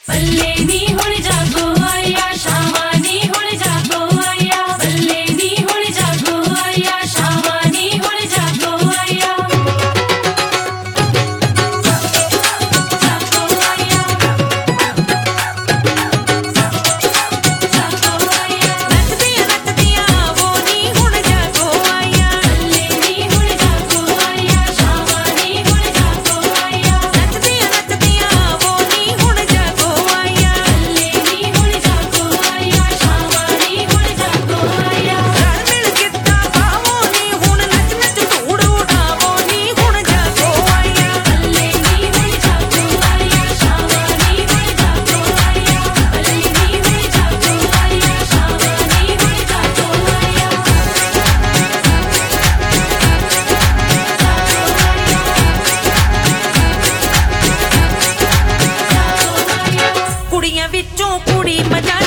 ਬੱਲੇ ਨੀ ਹੁਣ ਜਾਗੋ ਆਇਆ ਸ਼ਾਮਾਂ ਨੀ ਹੁਣ ਜਾਗੋ ਆਇਆ ਬੱਲੇ ਨੀ ਹੁਣ ਜਾਗੋ ਆਇਆ ਸ਼ਾਮਾਂ ਨੀ ਹੁਣ ਜਾਗੋ ਆਇਆ ਜਾਗੋ ਆਇਆ ਜਾਗੋ ਆਇਆ ਨੱਚਦੀਆਂ ਵੋ ਨੀ ਹੁਣ ਜਾਗੋ ਆਇਆ ਬੱਲੇ ਨੀ ਹੁਣ ਜਾਗੋ ਆਇਆ ਸ਼ਾਮਾਂ ਨੀ ਹੁਣ ਜਾਗੋ ਆਇਆ ਨੱਚਦੀਆਂ ਵੋ ਨੀ ਹੁਣ ਜਾਗੋ ਆਇਆ ਬੱਲੇ ਨੀ ਹੁਣ ਜਾਗੋ ਆਇਆ ਸ਼ਾਮਾਂ ਨੀ ਹੁਣ ਜਾਗੋ ਆਇਆ ਰਲ ਮਿਲ ਗਿੱਧਾ ਪਾਵੋ ਨੀ ਹੁਣ ਨੱਚ ਨੱਚ ਧੂੜ ਉਡਾਵੋ ਨੀ ਹੁਣ ਜਾਗੋ ਆਇਆ ਬੱਲੇ ਨੀ ਹੁਣ ਜਾਗੋ ਆਇਆ ਸ਼ਾਮਾਂ ਨੀ ਹੁਣ ਜਾਗੋ ਆਇਆ ਬੱਲੇ ਨੀ ਹੁਣ ਜਾਗੋ ਆਇਆ ਸ਼ਾਮਾਂ ਨੀ ਹੁਣ ਜਾਗੋ ਆਇਆ ਕੁੜੀਆਂ ਵਿੱਚੋਂ ਕੁੜੀ ਮਜਾ